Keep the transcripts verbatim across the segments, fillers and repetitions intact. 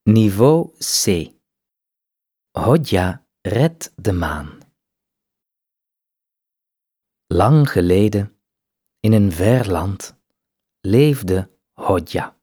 Niveau C. Hodja redt de maan. Lang geleden, in een ver land, leefde Hodja.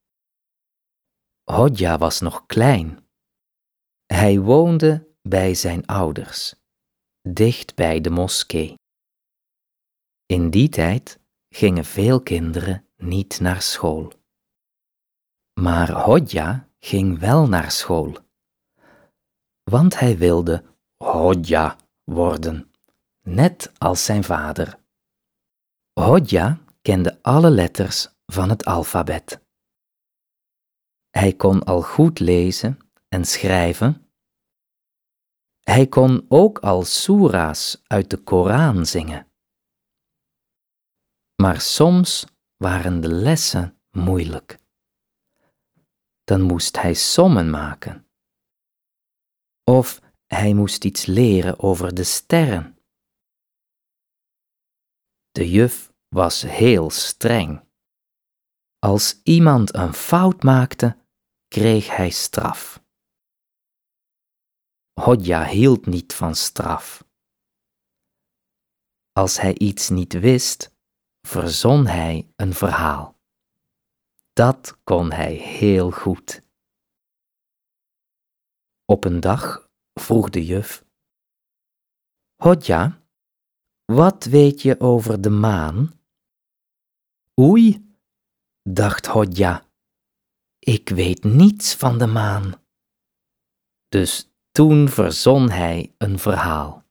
Hodja was nog klein. Hij woonde bij zijn ouders, dicht bij de moskee. In die tijd gingen veel kinderen niet naar school. Maar Hodja ging wel naar school, want hij wilde Hodja worden, net als zijn vader. Hodja kende alle letters van het alfabet. Hij kon al goed lezen en schrijven. Hij kon ook al soera's uit de Koran zingen. Maar soms waren de lessen moeilijk. Dan moest hij sommen maken. Of hij moest iets leren over de sterren. De juf was heel streng. Als iemand een fout maakte, kreeg hij straf. Hodja hield niet van straf. Als hij iets niet wist, verzon hij een verhaal. Dat kon hij heel goed. Op een dag vroeg de juf: Hodja, wat weet je over de maan? Oei, dacht Hodja, ik weet niets van de maan. Dus toen verzon hij een verhaal.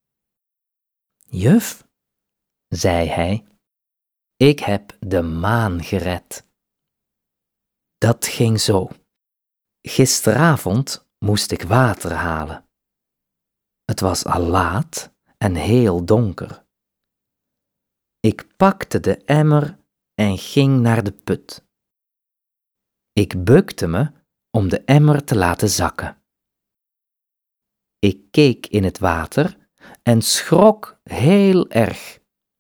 Juf, zei hij, ik heb de maan gered. Dat ging zo. Gisteravond moest ik water halen. Het was al laat en heel donker. Ik pakte de emmer en ging naar de put. Ik bukte me om de emmer te laten zakken. Ik keek in het water en schrok heel erg.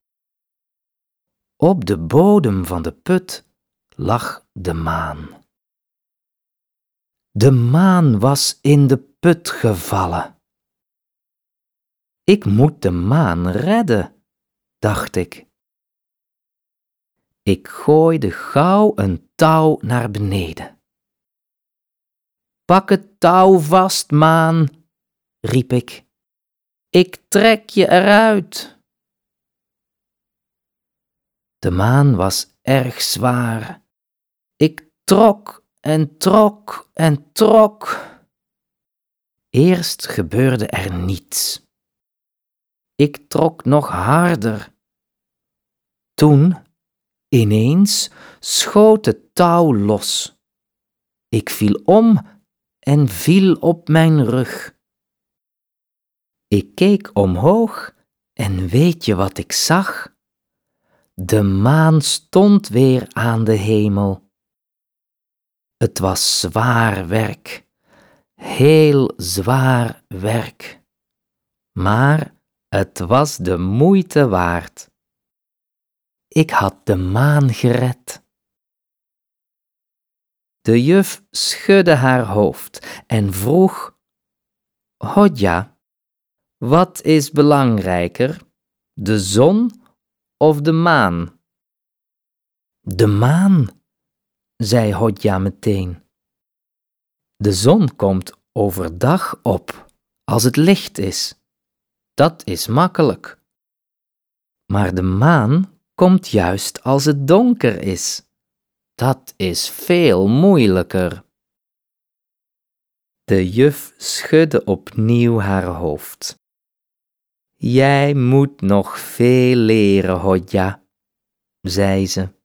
Op de bodem van de put lag de maan. De maan was in de put gevallen. Ik moet de maan redden, dacht ik. Ik gooide gauw een touw naar beneden. Pak het touw vast, maan, riep ik. Ik trek je eruit. De maan was erg zwaar. Ik trok en trok en trok. Eerst gebeurde er niets. Ik trok nog harder. Toen, ineens, schoot het touw los. Ik viel om en viel op mijn rug. Ik keek omhoog en weet je wat ik zag? De maan stond weer aan de hemel. Het was zwaar werk, heel zwaar werk, maar het was de moeite waard. Ik had de maan gered. De juf schudde haar hoofd en vroeg: Hodja, wat is belangrijker, de zon of de maan? De maan, zei Hodja meteen. De zon komt overdag op, als het licht is. Dat is makkelijk. Maar de maan komt juist als het donker is. Dat is veel moeilijker. De juf schudde opnieuw haar hoofd. Jij moet nog veel leren, Hodja, zei ze.